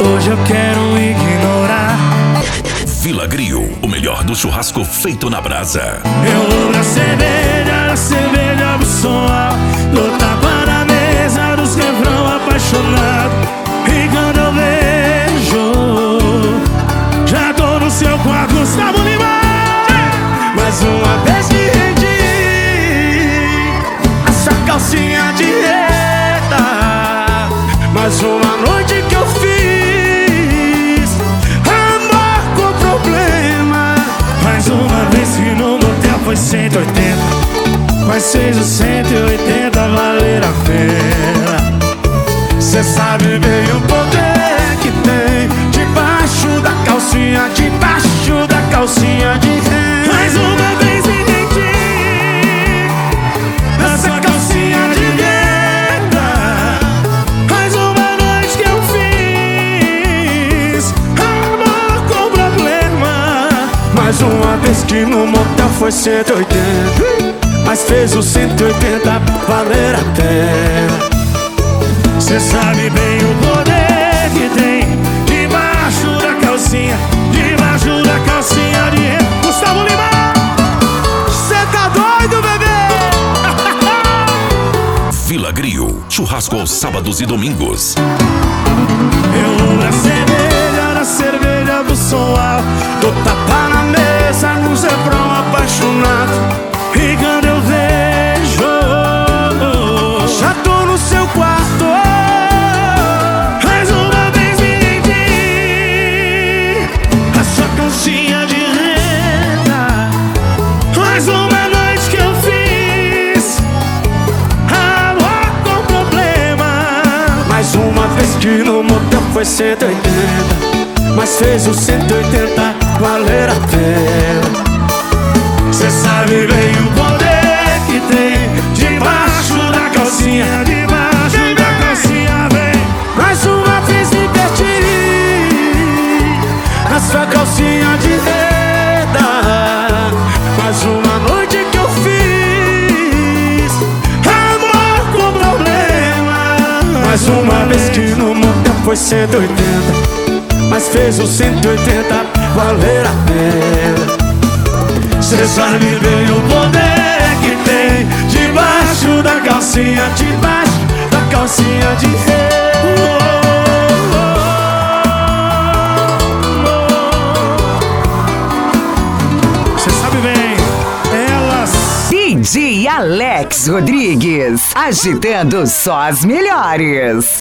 Hoje eu quero ignorar. Vila Grill, o melhor do churrasco feito na brasa. Eu vou pra cerveja do som alto, dou tapa na mesa dos refrão apaixonado. E quando eu vejo, já tô no seu quarto, Gustavo Lima. Mais uma vez que rendi essa calcinha de reta. Mais uma noite que eu fiz amor com problema. Mais uma vez que no motel foi 180, mas fez os 180 valer a pena. Cê sabe bem o poder que tem debaixo da calcinha, debaixo da calcinha de renda. Mais uma vez entendi essa calcinha de renda. Mais uma noite que eu fiz amor com problema. Mais uma vez que no motel foi 180, mas fez os 180 valer a pena. Cê sabe bem o poder que tem debaixo da calcinha, debaixo da calcinha de renda. Gustavo Lima, cê tá doido, bebê? Vila Grill, churrasco aos sábados e domingos. Eu vou na cerveja do som alto, dou tapa na mesa nos refrão apaixonado. E quando eu vejo, já tô no seu quarto. Mais uma vez me rendi a sua calcinha de renda. Mais uma noite que eu fiz amor com problema. Mais uma vez que no motel foi 180, mas fez os 180 valer a pena. Cê sabe bem o poder que tem debaixo da calcinha, debaixo da calcinha, vem. Mais uma vez me perdi na sua calcinha de renda. Mais uma noite que eu fiz amor com problema. Mais uma vez que no motel foi 180, mas fez os 180 valer a pena. Cê sabe bem o poder que tem debaixo da calcinha, debaixo da calcinha de renda. Cê sabe bem, elas. DJ Alex Rodrigues, agitando só as melhores.